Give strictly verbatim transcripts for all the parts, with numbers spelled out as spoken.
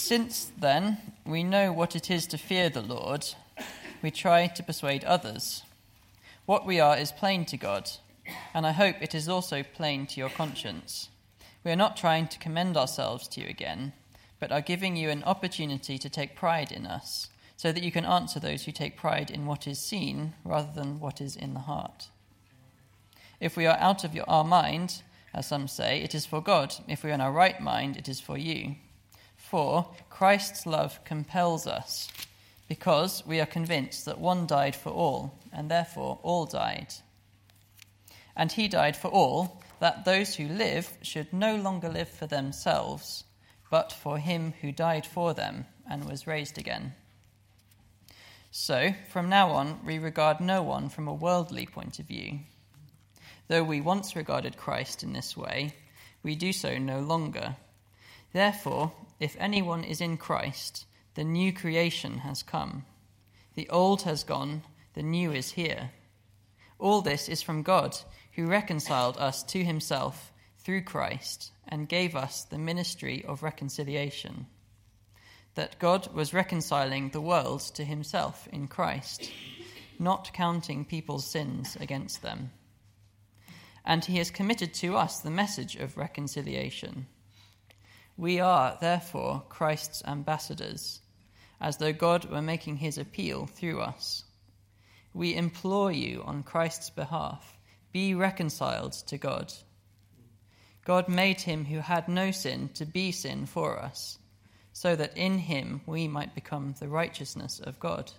Since then we know what it is to fear the Lord, we try to persuade others. What we are is plain to God, and I hope it is also plain to your conscience. We are not trying to commend ourselves to you again, but are giving you an opportunity to take pride in us, so that you can answer those who take pride in what is seen rather than what is in the heart. If we are out of your, our mind, as some say, it is for God. If we are in our right mind, it is for you. For Christ's love compels us, because we are convinced that one died for all, and therefore all died. And he died for all, that those who live should no longer live for themselves, but for him who died for them and was raised again. So, from now on, we regard no one from a worldly point of view. Though we once regarded Christ in this way, we do so no longer. Therefore, if anyone is in Christ, the new creation has come. The old has gone, the new is here. All this is from God, who reconciled us to himself through Christ and gave us the ministry of reconciliation. That God was reconciling the world to himself in Christ, not counting people's sins against them. And he has committed to us the message of reconciliation. We are, therefore, Christ's ambassadors, as though God were making his appeal through us. We implore you on Christ's behalf, be reconciled to God. God made him who had no sin to be sin for us, so that in him we might become the righteousness of God.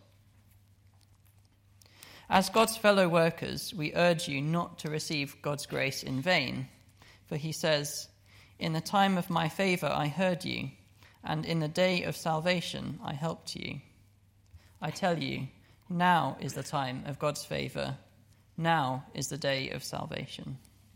As God's fellow workers, we urge you not to receive God's grace in vain, for he says, "In the time of my favor I heard you, and in the day of salvation I helped you." I tell you, now is the time of God's favor. Now is the day of salvation.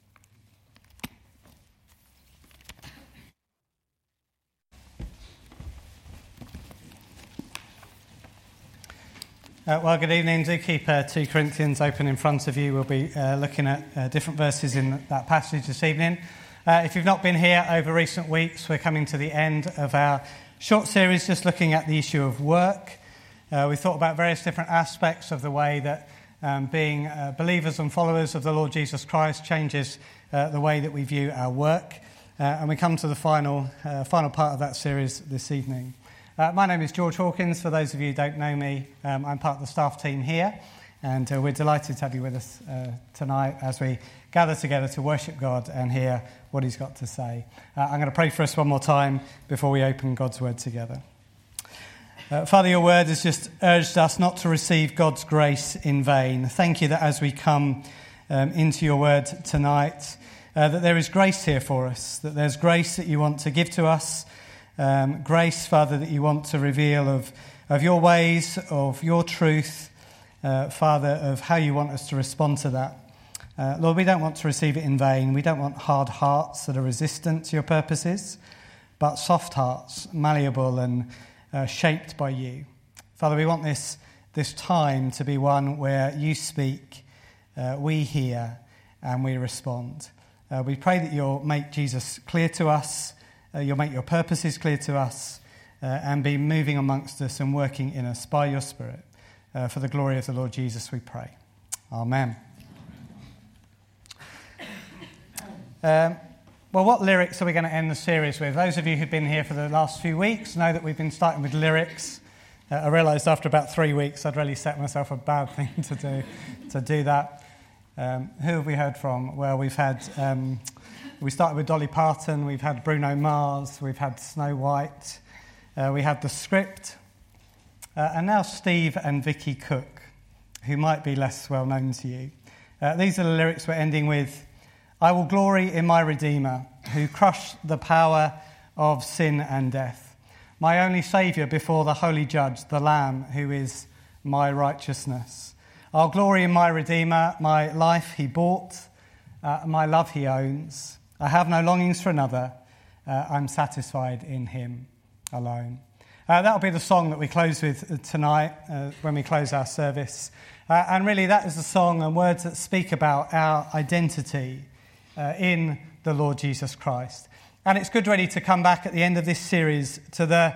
Uh, well, good evening. Do keep uh, two Corinthians open in front of you. We'll be uh, looking at uh, different verses in that passage this evening. Uh, if you've not been here over recent weeks, we're coming to the end of our short series just looking at the issue of work. Uh, we thought about various different aspects of the way that um, being uh, believers and followers of the Lord Jesus Christ changes uh, the way that we view our work. Uh, and we come to the final, uh, final part of that series this evening. Uh, my name is George Hawkins. For those of you who don't know me, um, I'm part of the staff team here, and uh, we're delighted to have you with us uh, tonight as we gather together to worship God and hear what he's got to say. Uh, I'm going to pray for us one more time before we open God's word together. Uh, Father, your word has just urged us not to receive God's grace in vain. Thank you that as we come um, into your word tonight, uh, that there is grace here for us, that there's grace that you want to give to us. Um, grace, Father, that you want to reveal of, of your ways, of your truth, uh, Father, of how you want us to respond to that. Uh, Lord, we don't want to receive it in vain. We don't want hard hearts that are resistant to your purposes, but soft hearts, malleable and uh, shaped by you. Father, we want this, this time to be one where you speak, uh, we hear, and we respond. Uh, we pray that you'll make Jesus clear to us. Uh, you'll make your purposes clear to us uh, and be moving amongst us and working in us by your Spirit. Uh, for the glory of the Lord Jesus, we pray. Amen. Um, well, what lyrics are we going to end the series with? Those of you who've been here for the last few weeks know that we've been starting with lyrics. Uh, I realised after about three weeks I'd really set myself a bad thing to do, to do that. Um, who have we heard from? Well, we've had... Um, We started with Dolly Parton, we've had Bruno Mars, we've had Snow White, uh, we had The Script, uh, and now Steve and Vicky Cook, who might be less well known to you. Uh, these are the lyrics we're ending with. "I will glory in my Redeemer, who crushed the power of sin and death. My only Saviour before the Holy Judge, the Lamb, who is my righteousness. I'll glory in my Redeemer, my life he bought, uh, my love he owns. I have no longings for another. Uh, I'm satisfied in him alone." Uh, that'll be the song that we close with tonight uh, when we close our service. Uh, and really that is the song and words that speak about our identity uh, in the Lord Jesus Christ. And it's good really to come back at the end of this series to the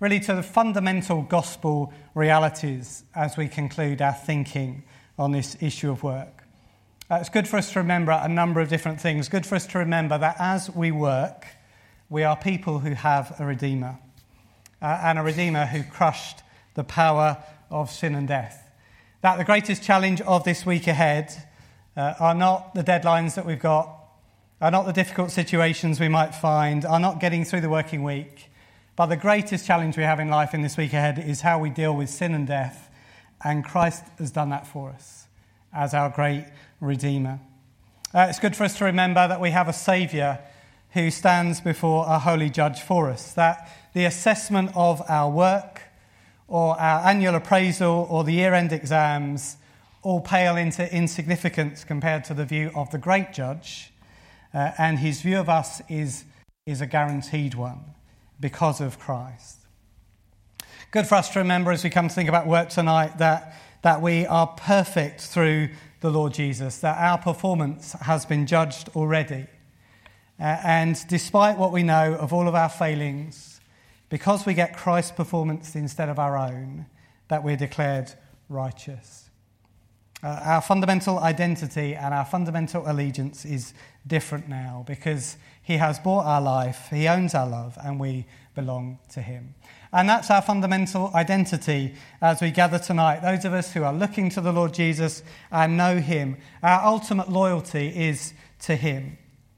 really to the fundamental gospel realities as we conclude our thinking on this issue of work. Uh, it's good for us to remember a number of different things. Good for us to remember that as we work, we are people who have a Redeemer, uh, and a Redeemer who crushed the power of sin and death. That the greatest challenge of this week ahead uh, are not the deadlines that we've got, are not the difficult situations we might find, are not getting through the working week, but the greatest challenge we have in life in this week ahead is how we deal with sin and death, and Christ has done that for us as our great Redeemer. Uh, it's good for us to remember that we have a Saviour who stands before a holy judge for us, that the assessment of our work or our annual appraisal or the year-end exams all pale into insignificance compared to the view of the great judge, uh, and his view of us is, is a guaranteed one because of Christ. Good for us to remember as we come to think about work tonight that, that we are perfect through the Lord Jesus, that our performance has been judged already. Uh, and despite what we know of all of our failings, because we get Christ's performance instead of our own, that we're declared righteous. Uh, our fundamental identity and our fundamental allegiance is different now because he has bought our life, he owns our love, and we belong to him. And that's our fundamental identity as we gather tonight. Those of us who are looking to the Lord Jesus and know him, our ultimate loyalty is to him.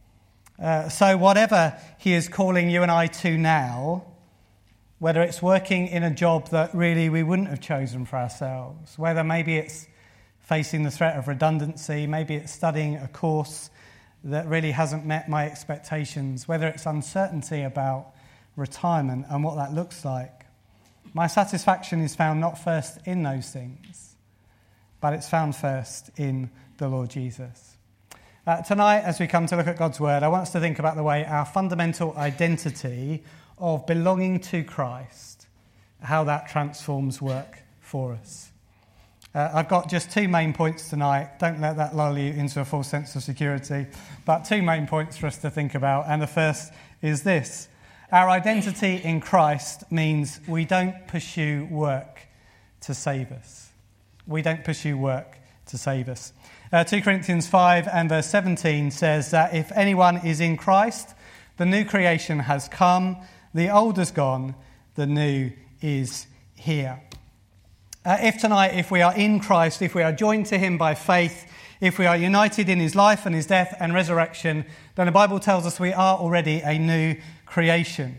Uh, so whatever he is calling you and I to now, whether it's working in a job that really we wouldn't have chosen for ourselves, whether maybe it's facing the threat of redundancy, maybe it's studying a course that really hasn't met my expectations, whether it's uncertainty about retirement and what that looks like. My satisfaction is found not first in those things, but it's found first in the Lord Jesus. Uh, tonight, as we come to look at God's Word, I want us to think about the way our fundamental identity of belonging to Christ, how that transforms work for us. Uh, I've got just two main points tonight. Don't let that lull you into a false sense of security, but two main points for us to think about. And the first is this. Our identity in Christ means we don't pursue work to save us. We don't pursue work to save us. Uh, Second Corinthians five and verse seventeen says that if anyone is in Christ, the new creation has come, the old is gone, the new is here. Uh, if tonight, if we are in Christ, if we are joined to him by faith, if we are united in his life and his death and resurrection, then the Bible tells us we are already a new creation.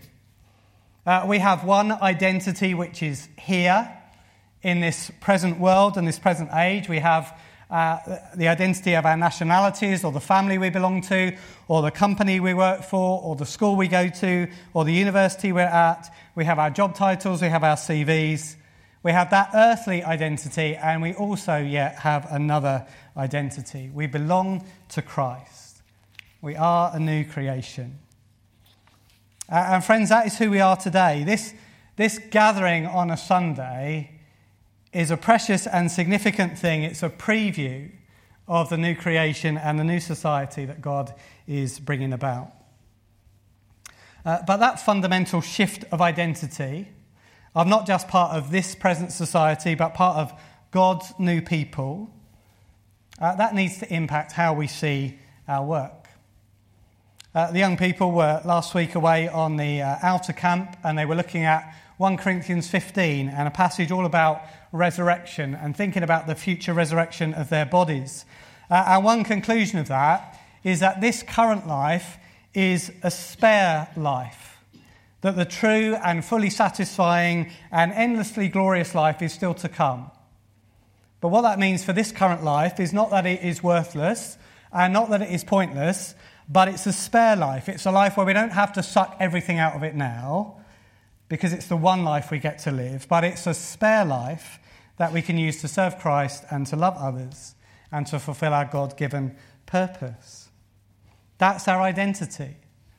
Uh, we have one identity which is here in this present world and this present age. We have uh, the identity of our nationalities or the family we belong to or the company we work for or the school we go to or the university we're at. We have our job titles, we have our C Vs. We have that earthly identity, and we also yet have another identity. We belong to Christ. We are a new creation. Uh, and friends, that is who we are today. This, this gathering on a Sunday is a precious and significant thing. It's a preview of the new creation and the new society that God is bringing about. Uh, but that fundamental shift of identity, of not just part of this present society, but part of God's new people, uh, that needs to impact how we see our work. Uh, the young people were last week away on the uh, outer camp, and they were looking at First Corinthians fifteen and a passage all about resurrection and thinking about the future resurrection of their bodies. Uh, and one conclusion of that is that this current life is a spare life. That the true and fully satisfying and endlessly glorious life is still to come. But what that means for this current life is not that it is worthless and not that it is pointless, but it's a spare life. It's a life where we don't have to suck everything out of it now because it's the one life we get to live, but it's a spare life that we can use to serve Christ and to love others and to fulfill our God-given purpose. That's our identity.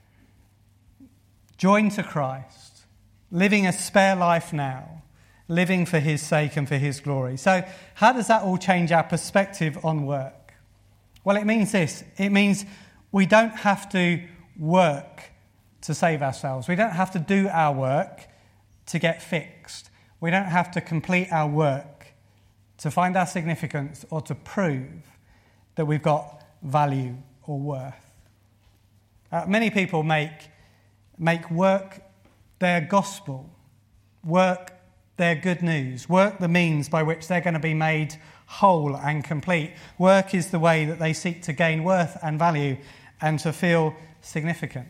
Joined to Christ, living a spare life now, living for his sake and for his glory. So how does that all change our perspective on work? Well, it means this. It means we don't have to work to save ourselves. We don't have to do our work to get fixed. We don't have to complete our work to find our significance or to prove that we've got value or worth. Uh, many people make, make work their gospel, work their good news, work the means by which they're going to be made whole and complete. Work is the way that they seek to gain worth and value and to feel significance.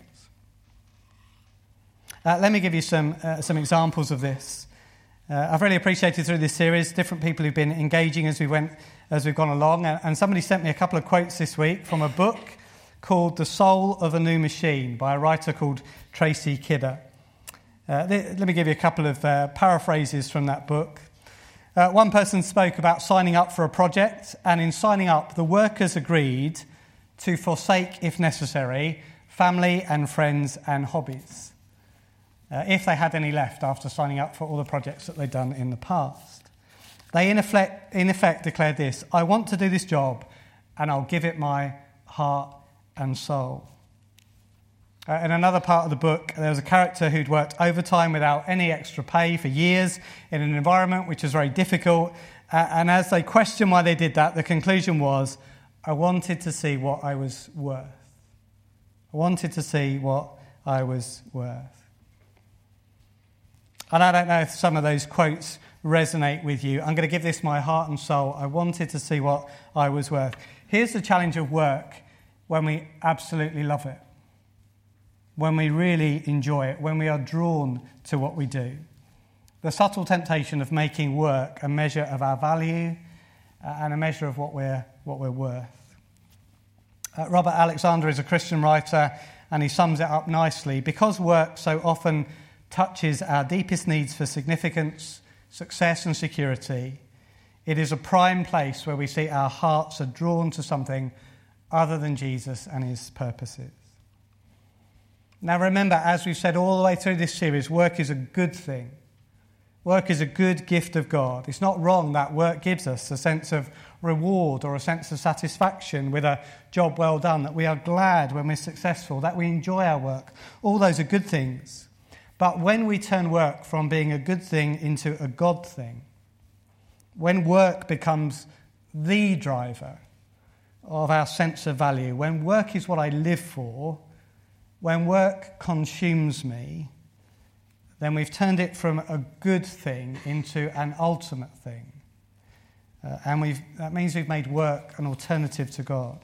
Uh, let me give you some uh, some examples of this. Uh, I've really appreciated through this series different people who've been engaging as we went as we've gone along, and, and somebody sent me a couple of quotes this week from a book called The Soul of a New Machine by a writer called Tracy Kidder. Uh, th- let me give you a couple of uh, paraphrases from that book. Uh, one person spoke about signing up for a project, and in signing up, the workers agreed to forsake, if necessary, family and friends and hobbies, uh, if they had any left after signing up for all the projects that they'd done in the past. They, in effect, in effect, declared this: I want to do this job, and I'll give it my heart and soul. Uh, in another part of the book, there was a character who'd worked overtime without any extra pay for years in an environment which was very difficult. Uh, and as they questioned why they did that, the conclusion was, I wanted to see what I was worth. I wanted to see what I was worth. And I don't know if some of those quotes resonate with you. I'm going to give this my heart and soul. I wanted to see what I was worth. Here's the challenge of work when we absolutely love it, when we really enjoy it, when we are drawn to what we do. The subtle temptation of making work a measure of our value and a measure of what we're, what we're worth. Uh, Robert Alexander is a Christian writer, and he sums it up nicely. Because work so often touches our deepest needs for significance, success and security, it is a prime place where we see our hearts are drawn to something other than Jesus and his purposes. Now remember, as we've said all the way through this series, work is a good thing. Work is a good gift of God. It's not wrong that work gives us a sense of reward or a sense of satisfaction with a job well done, that we are glad when we're successful, that we enjoy our work. All those are good things. But when we turn work from being a good thing into a God thing, when work becomes the driver of our sense of value, when work is what I live for, when work consumes me, then we've turned it from a good thing into an ultimate thing. Uh, and we've, that means we've made work an alternative to God.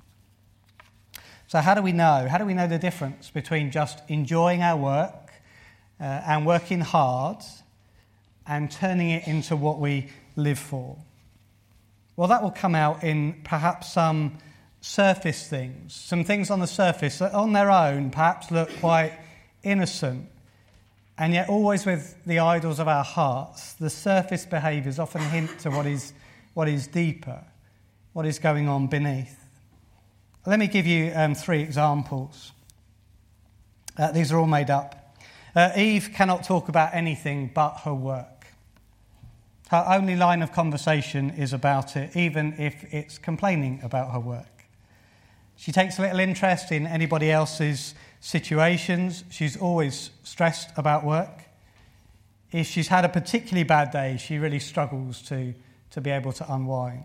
So how do we know? How do we know the difference between just enjoying our work uh, and working hard and turning it into what we live for? Well, that will come out in perhaps some surface things, some things on the surface that on their own perhaps look quite innocent, and yet always with the idols of our hearts, the surface behaviours often hint to what is, what is deeper, what is going on beneath. Let me give you um, three examples. Uh, these are all made up. Uh, Eve cannot talk about anything but her work. Her only line of conversation is about it, even if it's complaining about her work. She takes little interest in anybody else's situations. She's always stressed about work. If she's had a particularly bad day, she really struggles to, to be able to unwind.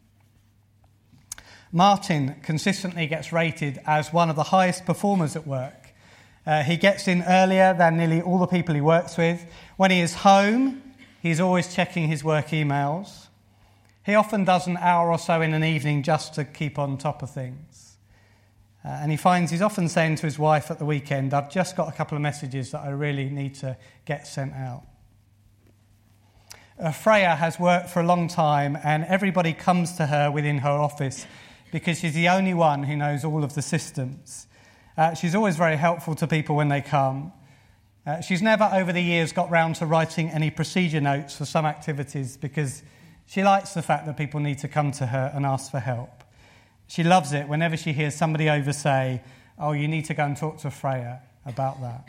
Martin consistently gets rated as one of the highest performers at work. Uh, he gets in earlier than nearly all the people he works with. When he is home, he's always checking his work emails. He often does an hour or so in an evening just to keep on top of things. Uh, and he finds he's often saying to his wife at the weekend, I've just got a couple of messages that I really need to get sent out. Uh, Freya has worked for a long time, and everybody comes to her within her office because she's the only one who knows all of the systems. Uh, she's always very helpful to people when they come. Uh, she's never over the years got round to writing any procedure notes for some activities because she likes the fact that people need to come to her and ask for help. She loves it whenever she hears somebody over say, oh, you need to go and talk to Freya about that.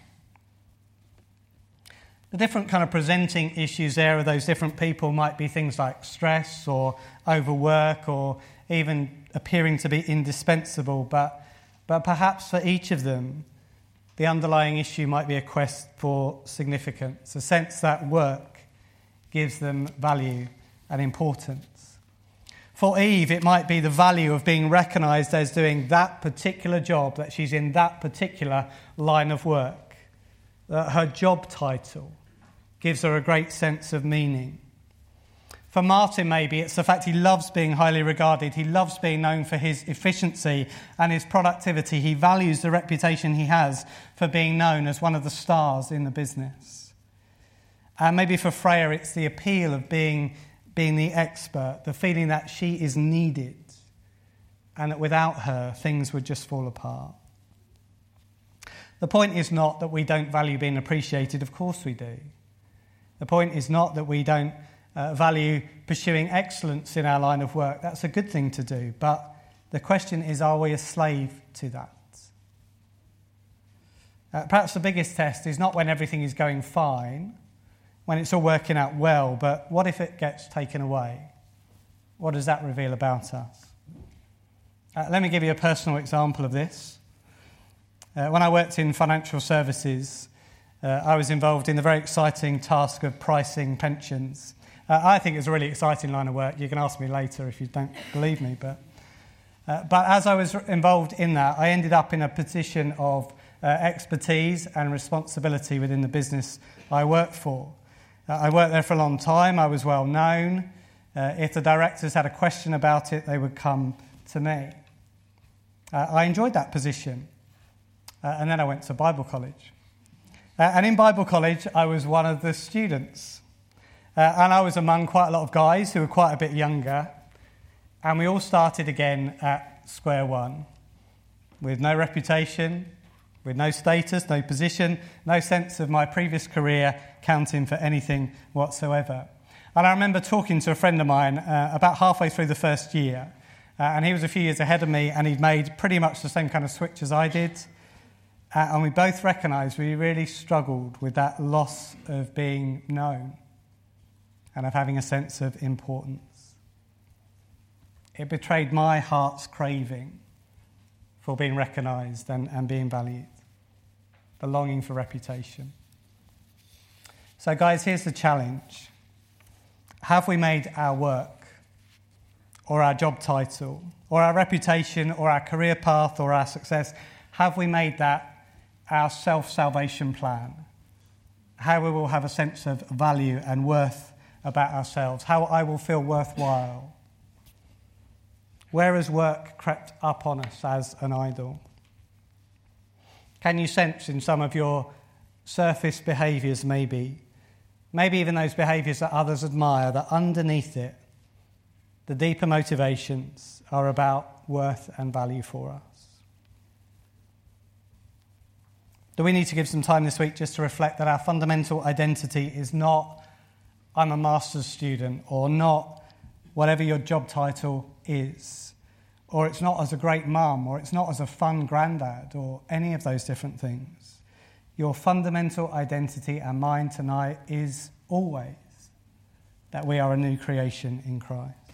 The different kind of presenting issues there of those different people might be things like stress or overwork or even appearing to be indispensable, but, but perhaps for each of them, the underlying issue might be a quest for significance, a sense that work gives them value and importance. For Eve, it might be the value of being recognised as doing that particular job, that she's in that particular line of work, that her job title gives her a great sense of meaning. For Martin, maybe it's the fact he loves being highly regarded. He loves being known for his efficiency and his productivity. He values the reputation he has for being known as one of the stars in the business. And maybe for Freya, it's the appeal of being, being the expert, the feeling that she is needed and that without her, things would just fall apart. The point is not that we don't value being appreciated. Of course we do. The point is not that we don't Uh, value pursuing excellence in our line of work. That's a good thing to do, but the question is, are we a slave to that? Uh, perhaps the biggest test is not when everything is going fine, when it's all working out well, but what if it gets taken away? What does that reveal about us? Uh, let me give you a personal example of this. Uh, when I worked in financial services, uh, I was involved in the very exciting task of pricing pensions. Uh, I think it's a really exciting line of work. You can ask me later if you don't believe me. But uh, but as I was involved in that, I ended up in a position of uh, expertise and responsibility within the business I worked for. Uh, I worked there for a long time. I was well known. Uh, if the directors had a question about it, they would come to me. Uh, I enjoyed that position. Uh, and then I went to Bible college. Uh, and in Bible college, I was one of the students. Uh, and I was among quite a lot of guys who were quite a bit younger. And we all started again at square one, with no reputation, with no status, no position, no sense of my previous career counting for anything whatsoever. And I remember talking to a friend of mine uh, about halfway through the first year, uh, and he was a few years ahead of me, and he'd made pretty much the same kind of switch as I did. Uh, and we both recognised we really struggled with that loss of being known and of having a sense of importance. It betrayed my heart's craving for being recognised and, and being valued, the longing for reputation. So guys, here's the challenge. Have we made our work or our job title or our reputation or our career path or our success, have we made that our self-salvation plan? How we will have a sense of value and worth about ourselves, how I will feel worthwhile. Where has work crept up on us as an idol? Can you sense in some of your surface behaviours maybe, maybe even those behaviours that others admire, that underneath it, the deeper motivations are about worth and value for us? Do we need to give some time this week just to reflect that our fundamental identity is not I'm a master's student, or not whatever your job title is, or it's not as a great mum, or it's not as a fun granddad, or any of those different things. Your fundamental identity and mine tonight is always that we are a new creation in Christ.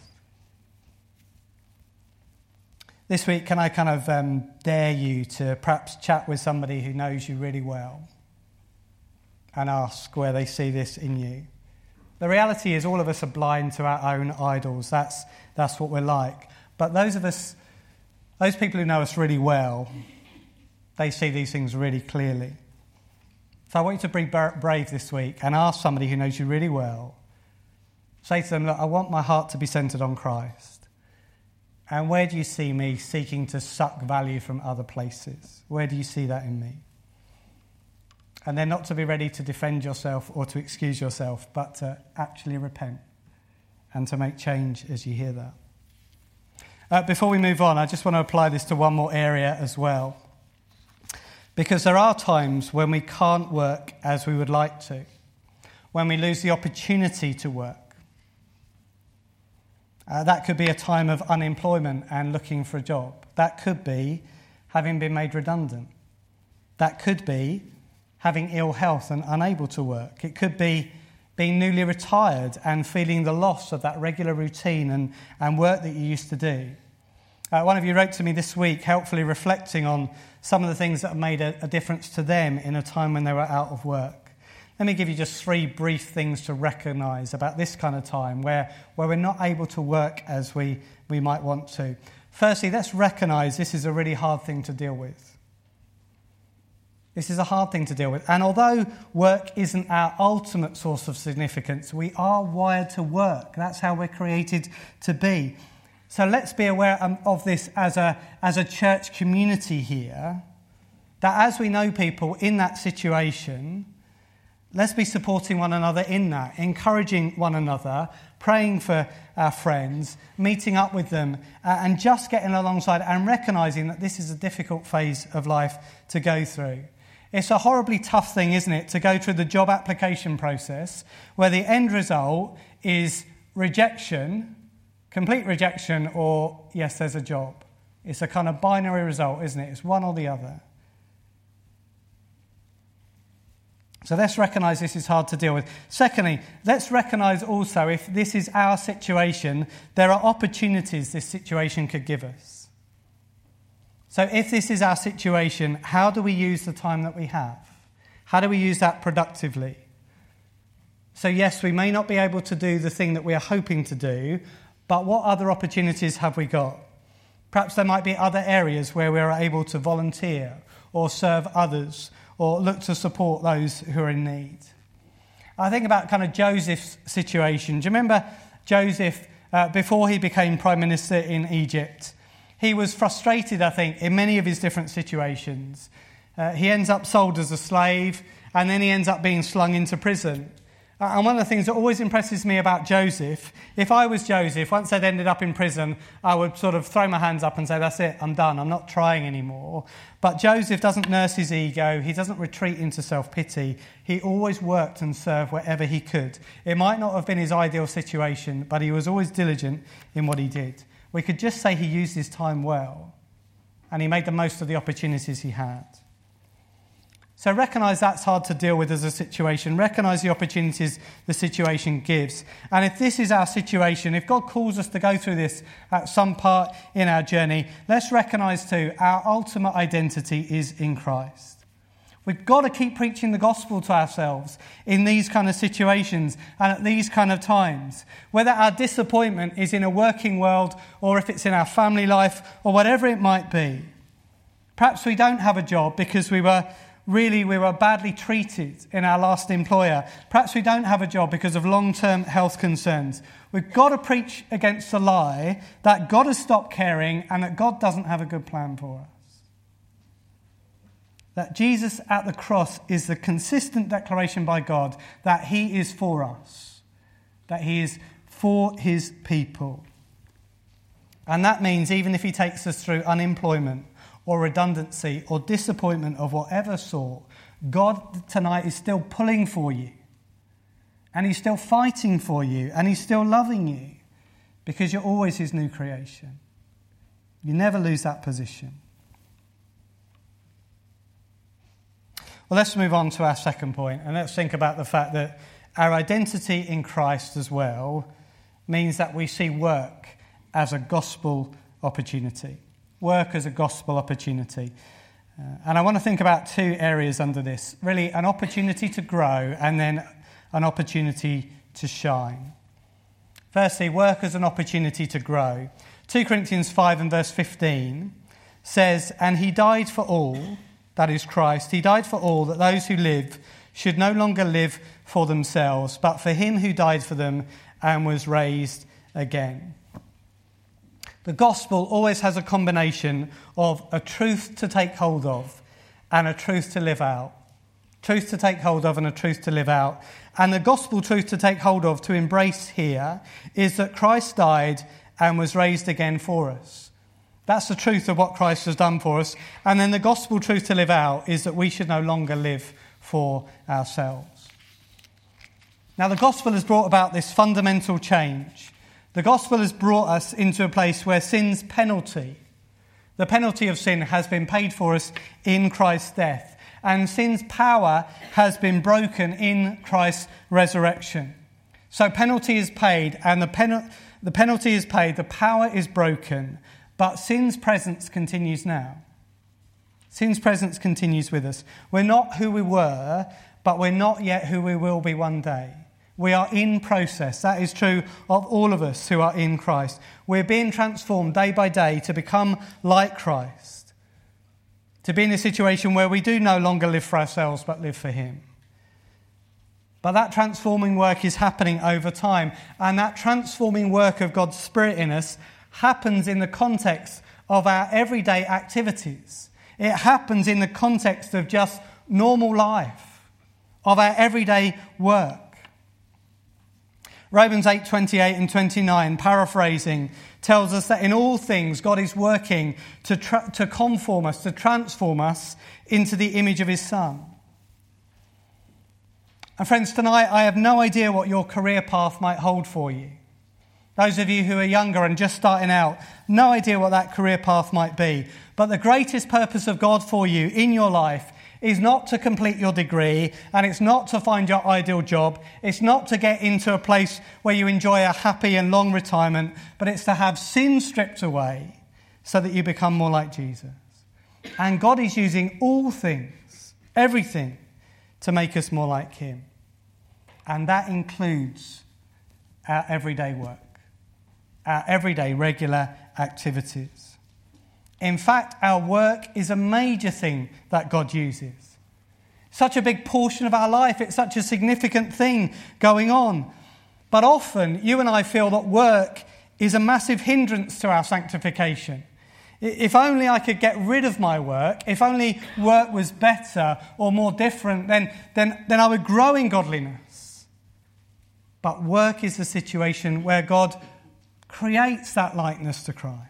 This week, can I kind of um, dare you to perhaps chat with somebody who knows you really well and ask where they see this in you? The reality is all of us are blind to our own idols. That's, that's what we're like. But those of us, those people who know us really well, they see these things really clearly. So I want you to be brave this week and ask somebody who knows you really well. Say to them, look, I want my heart to be centred on Christ. And where do you see me seeking to suck value from other places? Where do you see that in me? And then not to be ready to defend yourself or to excuse yourself, but to actually repent and to make change as you hear that. Uh, before we move on, I just want to apply this to one more area as well. Because there are times when we can't work as we would like to, when we lose the opportunity to work. Uh, that could be a time of unemployment and looking for a job. That could be having been made redundant. That could be having ill health and unable to work. It could be being newly retired and feeling the loss of that regular routine and, and work that you used to do. Uh, one of you wrote to me this week, helpfully reflecting on some of the things that have made a, a difference to them in a time when they were out of work. Let me give you just three brief things to recognise about this kind of time where, where we're not able to work as we, we might want to. Firstly, let's recognise this is a really hard thing to deal with. This is a hard thing to deal with. And although work isn't our ultimate source of significance, we are wired to work. That's how we're created to be. So let's be aware of this as a, as a church community here, that as we know people in that situation, let's be supporting one another in that, encouraging one another, praying for our friends, meeting up with them, uh, and just getting alongside and recognising that this is a difficult phase of life to go through. It's a horribly tough thing, isn't it, to go through the job application process where the end result is rejection, complete rejection, or yes, there's a job. It's a kind of binary result, isn't it? It's one or the other. So let's recognise this is hard to deal with. Secondly, let's recognise also if this is our situation, there are opportunities this situation could give us. So if this is our situation, how do we use the time that we have? How do we use that productively? So yes, we may not be able to do the thing that we are hoping to do, but what other opportunities have we got? Perhaps there might be other areas where we're able to volunteer or serve others or look to support those who are in need. I think about kind of Joseph's situation. Do you remember Joseph, uh, before he became Prime Minister in Egypt? He was frustrated, I think, in many of his different situations. Uh, he ends up sold as a slave, and then he ends up being slung into prison. Uh, and one of the things that always impresses me about Joseph, if I was Joseph, once I'd ended up in prison, I would sort of throw my hands up and say, that's it, I'm done, I'm not trying anymore. But Joseph doesn't nurse his ego, he doesn't retreat into self-pity. He always worked and served wherever he could. It might not have been his ideal situation, but he was always diligent in what he did. We could just say he used his time well, and he made the most of the opportunities he had. So recognise that's hard to deal with as a situation. Recognise the opportunities the situation gives. And if this is our situation, if God calls us to go through this at some part in our journey, let's recognise too, our ultimate identity is in Christ. We've got to keep preaching the gospel to ourselves in these kind of situations and at these kind of times. Whether our disappointment is in a working world or if it's in our family life or whatever it might be. Perhaps we don't have a job because we were really we were badly treated in our last employer. Perhaps we don't have a job because of long-term health concerns. We've got to preach against the lie that God has stopped caring and that God doesn't have a good plan for us. That Jesus at the cross is the consistent declaration by God that he is for us, that he is for his people. And that means even if he takes us through unemployment or redundancy or disappointment of whatever sort, God tonight is still pulling for you. And he's still fighting for you. And he's still loving you. Because you're always his new creation. You never lose that position. Well, let's move on to our second point, and let's think about the fact that our identity in Christ as well means that we see work as a gospel opportunity. Work as a gospel opportunity. Uh, and I want to think about two areas under this. Really, an opportunity to grow and then an opportunity to shine. Firstly, work as an opportunity to grow. Second Corinthians five and verse fifteen says, "And he died for all," that is Christ, "he died for all, that those who live should no longer live for themselves, but for him who died for them and was raised again." The gospel always has a combination of a truth to take hold of and a truth to live out. Truth to take hold of and a truth to live out. And the gospel truth to take hold of, to embrace here, is that Christ died and was raised again for us. That's the truth of what Christ has done for us. And then the gospel truth to live out is that we should no longer live for ourselves. Now, the gospel has brought about this fundamental change. The gospel has brought us into a place where sin's penalty, the penalty of sin, has been paid for us in Christ's death. And sin's power has been broken in Christ's resurrection. So penalty is paid, and the, pen- the penalty is paid, the power is broken. but sin's presence continues now. Sin's presence continues with us. We're not who we were, but we're not yet who we will be one day. We are in process. That is true of all of us who are in Christ. We're being transformed day by day to become like Christ. To be in a situation where we do no longer live for ourselves, but live for him. But that transforming work is happening over time. And that transforming work of God's Spirit in us happens in the context of our everyday activities. It happens in the context of just normal life, of our everyday work. Romans eight twenty-eight and twenty-nine, paraphrasing, tells us that in all things God is working to, tra- to conform us, to transform us into the image of his Son. And friends, tonight I have no idea what your career path might hold for you. Those of you who are younger and just starting out, no idea what that career path might be. But the greatest purpose of God for you in your life is not to complete your degree, and it's not to find your ideal job. It's not to get into a place where you enjoy a happy and long retirement, but it's to have sin stripped away so that you become more like Jesus. And God is using all things, everything, to make us more like him. And that includes our everyday work, our everyday regular activities. In fact, our work is a major thing that God uses. Such a big portion of our life, it's such a significant thing going on. But often, you and I feel that work is a massive hindrance to our sanctification. If only I could get rid of my work, if only work was better or more different, then, then, then I would grow in godliness. But work is the situation where God creates that likeness to Christ.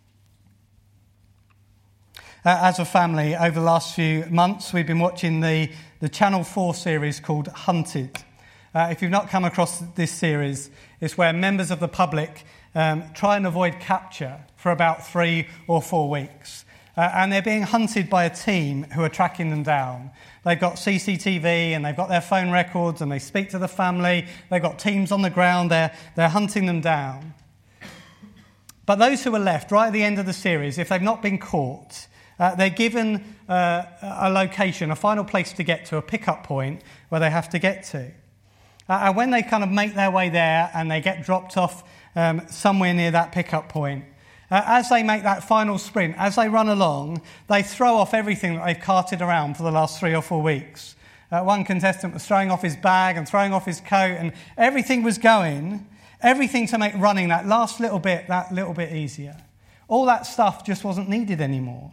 Uh, as a family, over the last few months, we've been watching the, the Channel four series called Hunted. Uh, if you've not come across this series, it's where members of the public um, try and avoid capture for about three or four weeks. Uh, and they're being hunted by a team who are tracking them down. They've got C C T V and they've got their phone records and they speak to the family. They've got teams on the ground. They're, they're hunting them down. But those who are left, right at the end of the series, if they've not been caught, Uh, they're given uh, a location, a final place to get to, a pickup point where they have to get to. Uh, and when they kind of make their way there and they get dropped off um, somewhere near that pickup point, uh, as they make that final sprint, as they run along, they throw off everything that they've carted around for the last three or four weeks. Uh, one contestant was throwing off his bag and throwing off his coat, and everything was going, everything to make running that last little bit, that little bit easier. All that stuff just wasn't needed anymore.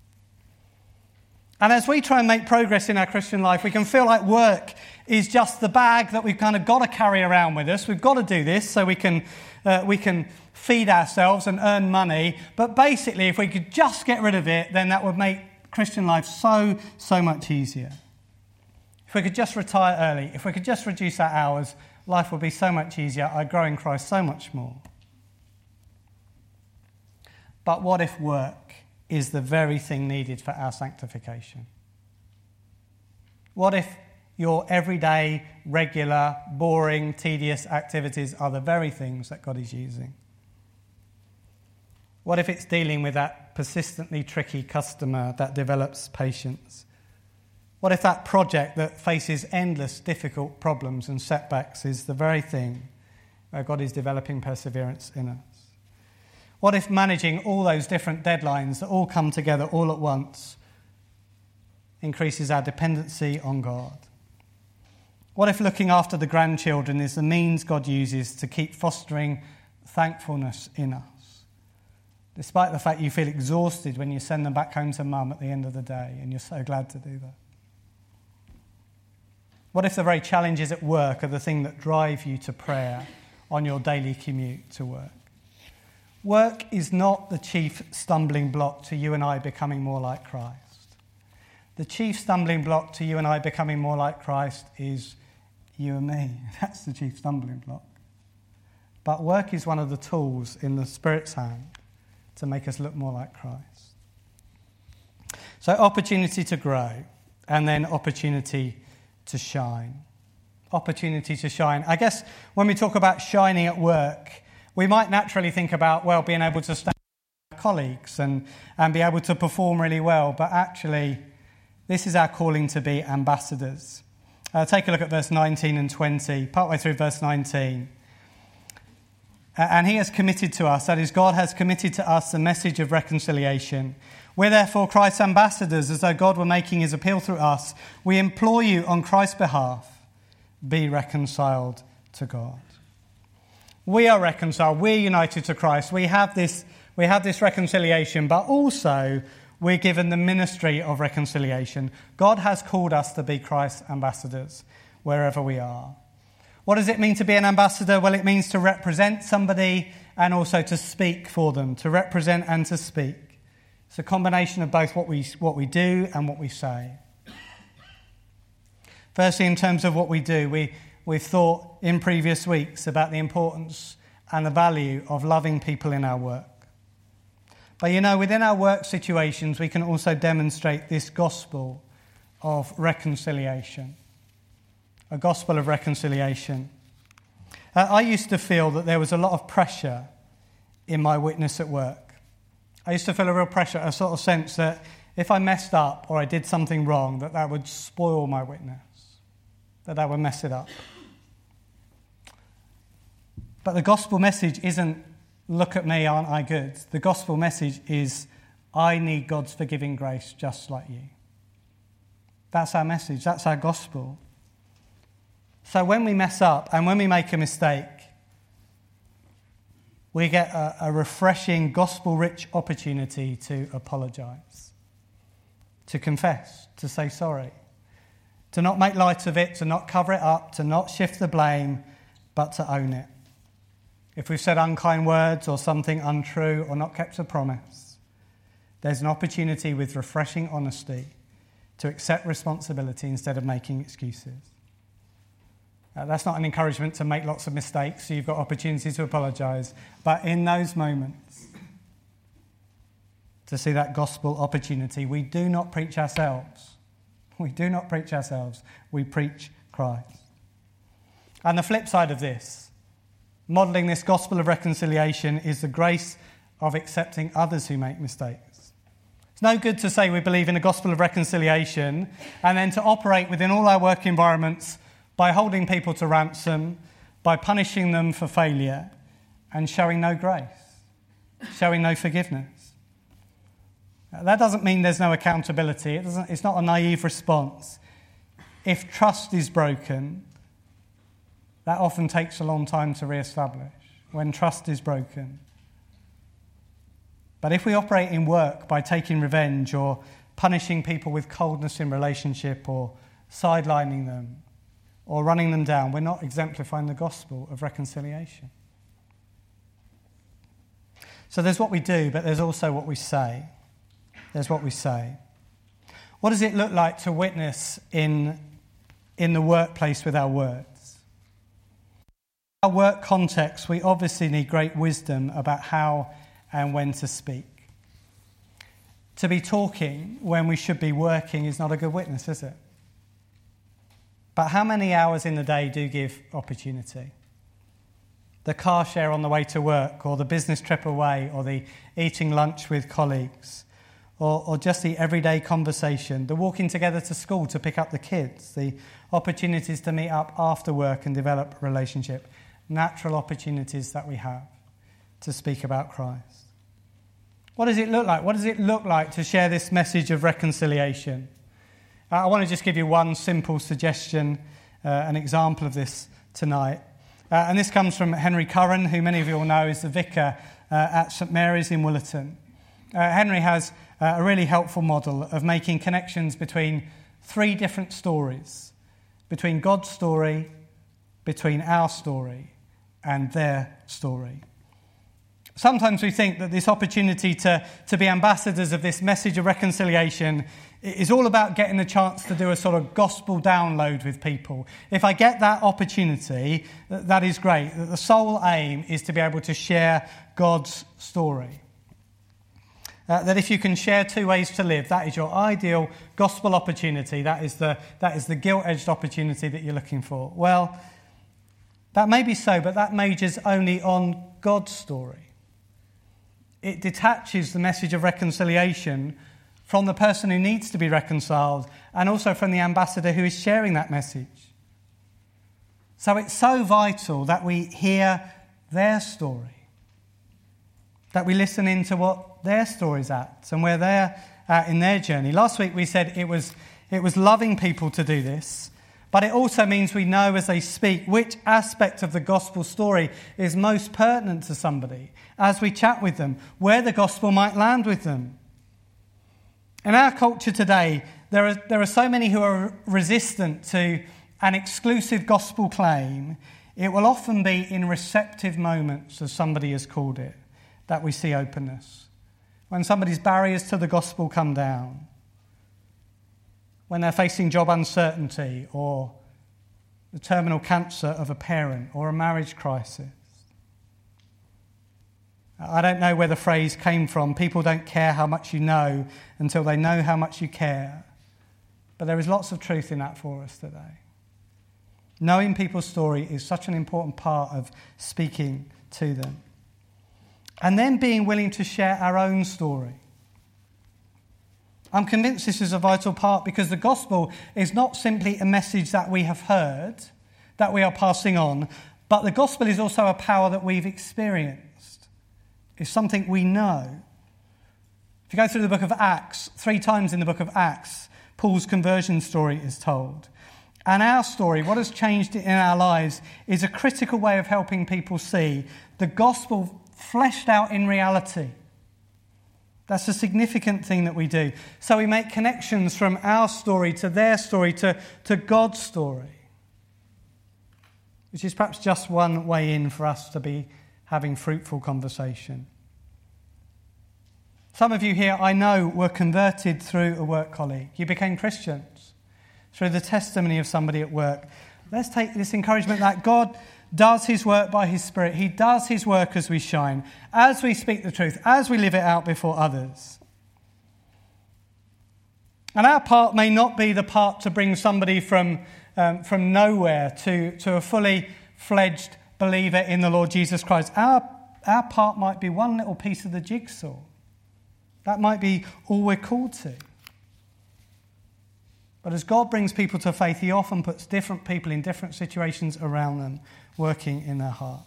And as we try and make progress in our Christian life, we can feel like work is just the bag that we've kind of got to carry around with us. We've got to do this so we can uh, we can feed ourselves and earn money. But basically, if we could just get rid of it, then that would make Christian life so, so much easier. If we could just retire early, if we could just reduce our hours, life would be so much easier. I'd grow in Christ so much more. But what if work is the very thing needed for our sanctification? What if your everyday, regular, boring, tedious activities are the very things that God is using? What if it's dealing with that persistently tricky customer that develops patience? What if that project that faces endless difficult problems and setbacks is the very thing where God is developing perseverance in us? What if managing all those different deadlines that all come together all at once increases our dependency on God? What if looking after the grandchildren is the means God uses to keep fostering thankfulness in us, despite the fact you feel exhausted when you send them back home to mum at the end of the day, and you're so glad to do that? What if the very challenges at work are the thing that drive you to prayer on your daily commute to work? Work is not the chief stumbling block to you and I becoming more like Christ. The chief stumbling block to you and I becoming more like Christ is you and me. That's the chief stumbling block. But work is one of the tools in the Spirit's hand to make us look more like Christ. So opportunity to grow, and then opportunity to shine. Opportunity to shine. I guess when we talk about shining at work, we might naturally think about, well, being able to stand colleagues and, and be able to perform really well. But actually, this is our calling to be ambassadors. Uh, take a look at verse nineteen and twenty, partway through verse nineteen. Uh, and he has committed to us, that is, God has committed to us the message of reconciliation. We're therefore Christ's ambassadors, as though God were making his appeal through us. We implore you on Christ's behalf, be reconciled to God. We are reconciled. We're united to Christ. We have this, we have this reconciliation, but also we're given the ministry of reconciliation. God has called us to be Christ's ambassadors wherever we are. What does it mean to be an ambassador? Well, it means to represent somebody and also to speak for them, to represent and to speak. It's a combination of both what we what we do and what we say. Firstly, in terms of what we do, we, we've thought in previous weeks about the importance and the value of loving people in our work. But you know, within our work situations, we can also demonstrate this gospel of reconciliation. A gospel of reconciliation. Uh, I used to feel that there was a lot of pressure in my witness at work. I used to feel a real pressure, a sort of sense that if I messed up or I did something wrong, that that would spoil my witness, that that would mess it up. But the gospel message isn't, look at me, aren't I good? The gospel message is, I need God's forgiving grace just like you. That's our message, that's our gospel. So when we mess up and when we make a mistake, we get a, a refreshing, gospel-rich opportunity to apologise, to confess, to say sorry, to not make light of it, to not cover it up, to not shift the blame, but to own it. If we've said unkind words or something untrue or not kept a promise, there's an opportunity with refreshing honesty to accept responsibility instead of making excuses. Uh, that's not an encouragement to make lots of mistakes, so you've got opportunity to apologise. But in those moments, to see that gospel opportunity, we do not preach ourselves. We do not preach ourselves. We preach Christ. And the flip side of this, modelling this gospel of reconciliation, is the grace of accepting others who make mistakes. It's no good to say we believe in a gospel of reconciliation and then to operate within all our work environments by holding people to ransom, by punishing them for failure, and showing no grace, showing no forgiveness. That doesn't mean there's no accountability. It doesn't, it's not a naive response. If trust is broken, that often takes a long time to re-establish, when trust is broken. But if we operate in work by taking revenge or punishing people with coldness in relationship or sidelining them, or running them down, we're not exemplifying the gospel of reconciliation. So there's what we do, but there's also what we say. There's what we say. What does it look like to witness in, in the workplace with our words? In our work context, we obviously need great wisdom about how and when to speak. To be talking when we should be working is not a good witness, is it? But how many hours in the day do give opportunity? The car share on the way to work, or the business trip away, or the eating lunch with colleagues, or, or just the everyday conversation, the walking together to school to pick up the kids, the opportunities to meet up after work and develop a relationship, natural opportunities that we have to speak about Christ. What does it look like? What does it look like to share this message of reconciliation? I want to just give you one simple suggestion, uh, an example of this tonight. Uh, and this comes from Henry Curran, who many of you will know is the vicar uh, at St Mary's in Willerton. Uh, Henry has uh, a really helpful model of making connections between three different stories, between God's story, between our story, and their story. Sometimes we think that this opportunity to, to be ambassadors of this message of reconciliation is all about getting the chance to do a sort of gospel download with people. If I get that opportunity, that is great. The sole aim is to be able to share God's story. Uh, that if you can share two ways to live, that is your ideal gospel opportunity. That is the, that is the gilt-edged opportunity that you're looking for. Well, that may be so, but that majors only on God's story. it detaches the message of reconciliation from the person who needs to be reconciled and also from the ambassador who is sharing that message. So it's so vital that we hear their story, that we listen into what their story's at and where they're at in their journey. Last week we said it was it was loving people to do this, but it also means we know as they speak which aspect of the gospel story is most pertinent to somebody as we chat with them, where the gospel might land with them. In our culture today, there are, there are so many who are resistant to an exclusive gospel claim. It will often be in receptive moments, as somebody has called it, that we see openness. When somebody's barriers to the gospel come down, when they're facing job uncertainty or the terminal cancer of a parent or a marriage crisis. I don't know where the phrase came from. People don't care how much you know until they know how much you care. But there is lots of truth in that for us today. Knowing people's story is such an important part of speaking to them. And then being willing to share our own story. I'm convinced this is a vital part because the gospel is not simply a message that we have heard, that we are passing on, but the gospel is also a power that we've experienced. It's something we know. If you go through the book of Acts, three times in the book of Acts, Paul's conversion story is told. And our story, what has changed in our lives, is a critical way of helping people see the gospel fleshed out in reality. That's a significant thing that we do. So we make connections from our story to their story to, to God's story. Which is perhaps just one way in for us to be having fruitful conversation. Some of you here, I know, were converted through a work colleague. You became Christians through the testimony of somebody at work. Let's take this encouragement that God does his work by his Spirit. He does his work as we shine, as we speak the truth, as we live it out before others. And our part may not be the part to bring somebody from, um, from nowhere to, to a fully fledged believer in the Lord Jesus Christ. Our, our part might be one little piece of the jigsaw. That might be all we're called to. But as God brings people to faith, he often puts different people in different situations around them, working in their hearts.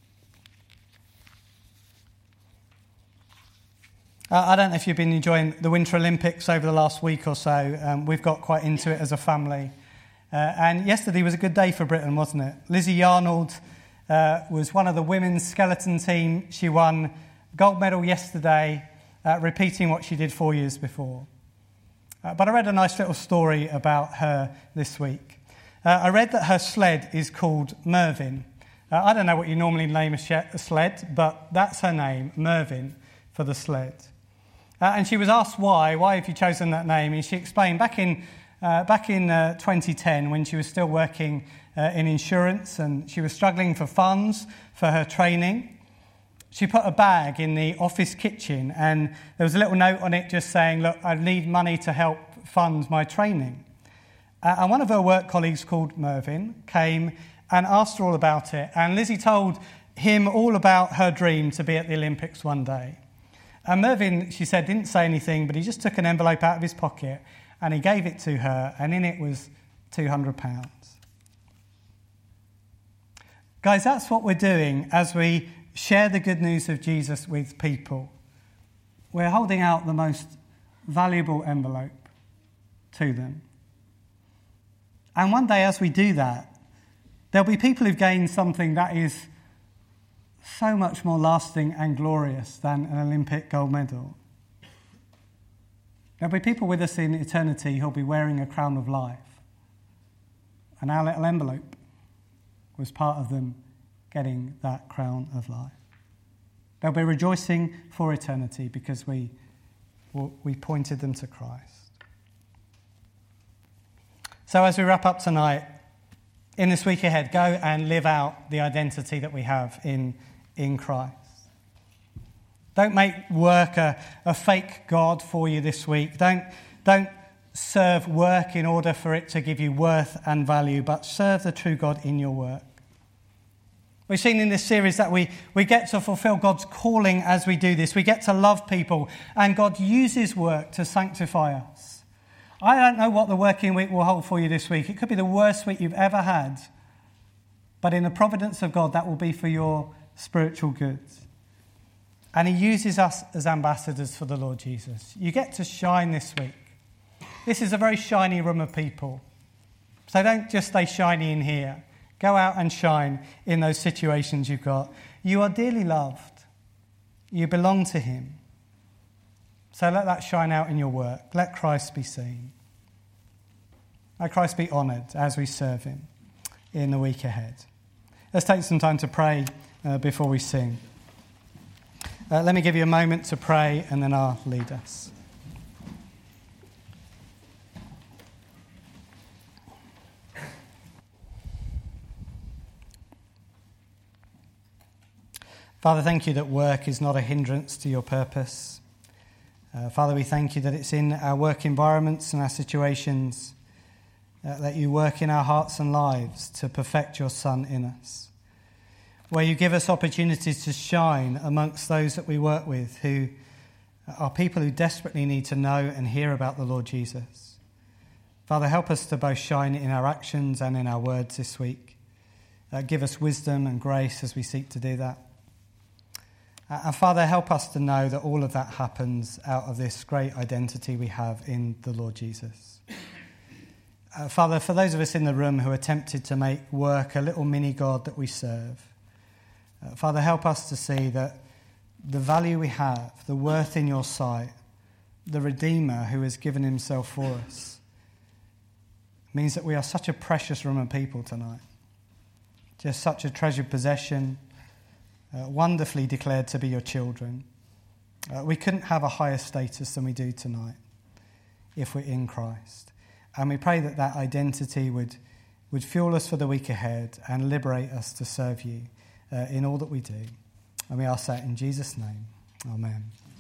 Uh, I don't know if you've been enjoying the Winter Olympics over the last week or so. Um, we've got quite into it as a family. Uh, and yesterday was a good day for Britain, wasn't it? Lizzie Yarnold uh, was one of the women's skeleton team. She won gold medal yesterday, uh, repeating what she did four years before. Uh, but I read a nice little story about her this week. Uh, I read that her sled is called Mervyn. Uh, I don't know what you normally name a, sh- a sled, but that's her name, Mervyn, for the sled. Uh, and she was asked why, why have you chosen that name? And she explained back in uh, back in uh, twenty ten, when she was still working uh, in insurance and she was struggling for funds for her training, she put a bag in the office kitchen and there was a little note on it just saying, look, I need money to help fund my training. Uh, and one of her work colleagues called Mervyn came and asked her all about it. And Lizzie told him all about her dream to be at the Olympics one day. And Mervyn, she said, didn't say anything, but he just took an envelope out of his pocket and he gave it to her, and in it was two hundred pounds. Guys, that's what we're doing as we share the good news of Jesus with people. We're holding out the most valuable envelope to them. And one day as we do that, there'll be people who've gained something that is so much more lasting and glorious than an Olympic gold medal. There'll be people with us in eternity who'll be wearing a crown of life. And our little envelope was part of them getting that crown of life. They'll be rejoicing for eternity because we, we pointed them to Christ. So as we wrap up tonight, in this week ahead, go and live out the identity that we have in, in Christ. Don't make work a, a fake God for you this week. Don't, don't serve work in order for it to give you worth and value, but serve the true God in your work. We've seen in this series that we, we get to fulfill God's calling as we do this. We get to love people, and God uses work to sanctify us. I don't know what the working week will hold for you this week. It could be the worst week you've ever had. But in the providence of God, that will be for your spiritual good. And he uses us as ambassadors for the Lord Jesus. You get to shine this week. This is a very shiny room of people. So don't just stay shiny in here. Go out and shine in those situations you've got. You are dearly loved. You belong to him. So let that shine out in your work. Let Christ be seen. Let Christ be honoured as we serve him in the week ahead. Let's take some time to pray uh, before we sing. Uh, let me give you a moment to pray, and then I'll lead us. Father, thank you that work is not a hindrance to your purpose. Uh, Father, we thank you that it's in our work environments and our situations uh, that you work in our hearts and lives to perfect your Son in us. Where you give us opportunities to shine amongst those that we work with who are people who desperately need to know and hear about the Lord Jesus. Father, help us to both shine in our actions and in our words this week. Uh, give us wisdom and grace as we seek to do that. Uh, and Father, help us to know that all of that happens out of this great identity we have in the Lord Jesus. Uh, Father, for those of us in the room who are tempted to make work a little mini-God that we serve, Uh, Father, help us to see that the value we have, the worth in your sight, the Redeemer who has given himself for us, means that we are such a precious room of people tonight. Just such a treasured possession, uh, wonderfully declared to be your children. Uh, we couldn't have a higher status than we do tonight if we're in Christ. And we pray that that identity would, would fuel us for the week ahead and liberate us to serve you Uh, in all that we do. And we ask that in Jesus' name. Amen.